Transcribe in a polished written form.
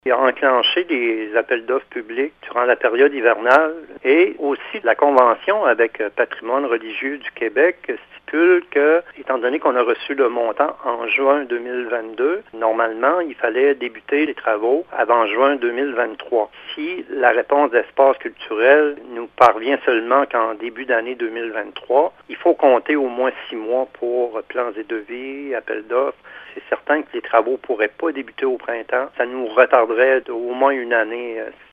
Il a enclenché des appels d'offres publics durant la période hivernale et aussi la convention avec Patrimoine religieux du Québec stipule que, étant donné qu'on a reçu le montant en juin 2022, normalement, il fallait débuter les travaux avant juin 2023. Si la réponse d'Espace culturel nous parvient seulement qu'en début d'année 2023, il faut compter au moins 6 mois pour plans et devis, appels d'offres. C'est certain que les travaux ne pourraient pas débuter au printemps. Ça nous retarderait d'au moins une année